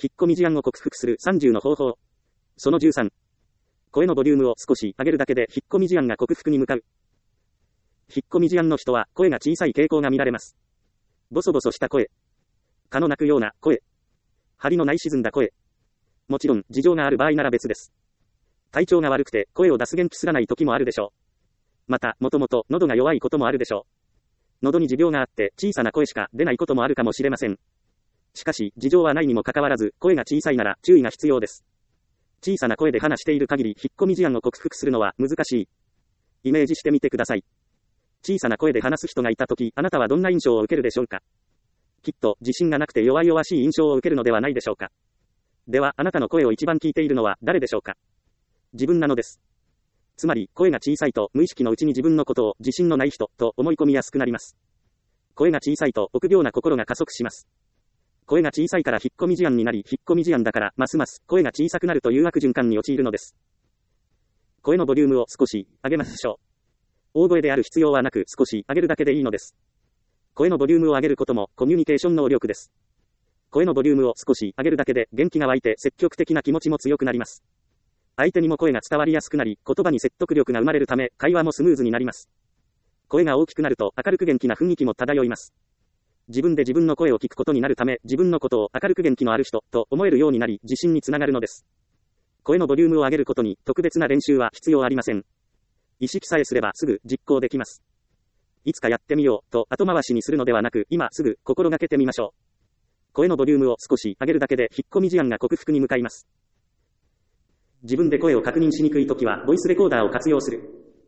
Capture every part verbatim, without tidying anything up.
引っ込み思案を克服するさんじゅうの方法。そのじゅうさん。声のボリュームを少し上げるだけで引っ込み思案が克服に向かう。引っ込み思案の人は声が小さい傾向が見られます。ボソボソした声。蚊の鳴くような声。張りのない沈んだ声。もちろん事情がある場合なら別です。体調が悪くて声を出す元気すらない時もあるでしょう。また、もともと喉が弱いこともあるでしょう。喉に持病があって小さな声しか出ないこともあるかもしれません。しかし、事情はないにもかかわらず、声が小さいなら注意が必要です。小さな声で話している限り、引っ込み思案を克服するのは難しい。イメージしてみてください。小さな声で話す人がいたとき、あなたはどんな印象を受けるでしょうか。きっと、自信がなくて弱々しい印象を受けるのではないでしょうか。では、あなたの声を一番聞いているのは誰でしょうか。自分なのです。つまり、声が小さいと、無意識のうちに自分のことを自信のない人と思い込みやすくなります。声が小さいと、臆病な心が加速します。声が小さいから引っ込み思案になり、引っ込み思案だから、ますます声が小さくなるという悪循環に陥るのです。声のボリュームを少し上げましょう。大声である必要はなく、少し上げるだけでいいのです。声のボリュームを上げることもコミュニケーション能力です。声のボリュームを少し上げるだけで元気が湧いて積極的な気持ちも強くなります。相手にも声が伝わりやすくなり、言葉に説得力が生まれるため、会話もスムーズになります。声が大きくなると明るく元気な雰囲気も漂います。自分で自分の声を聞くことになるため、自分のことを明るく元気のある人と思えるようになり、自信につながるのです。声のボリュームを上げることに特別な練習は必要ありません。意識さえすればすぐ実行できます。いつかやってみようと後回しにするのではなく、今すぐ心がけてみましょう。声のボリュームを少し上げるだけで引っ込み思案が克服に向かいます。自分で声を確認しにくいときは、ボイスレコーダーを活用する。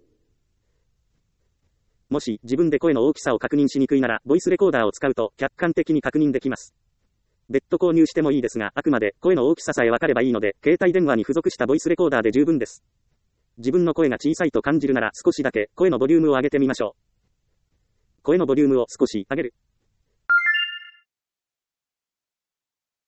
もし自分で声の大きさを確認しにくいなら、ボイスレコーダーを使うと客観的に確認できます。別途購入してもいいですが、あくまで声の大きささえ分かればいいので、携帯電話に付属したボイスレコーダーで十分です。自分の声が小さいと感じるなら、少しだけ声のボリュームを上げてみましょう。声のボリュームを少し上げる。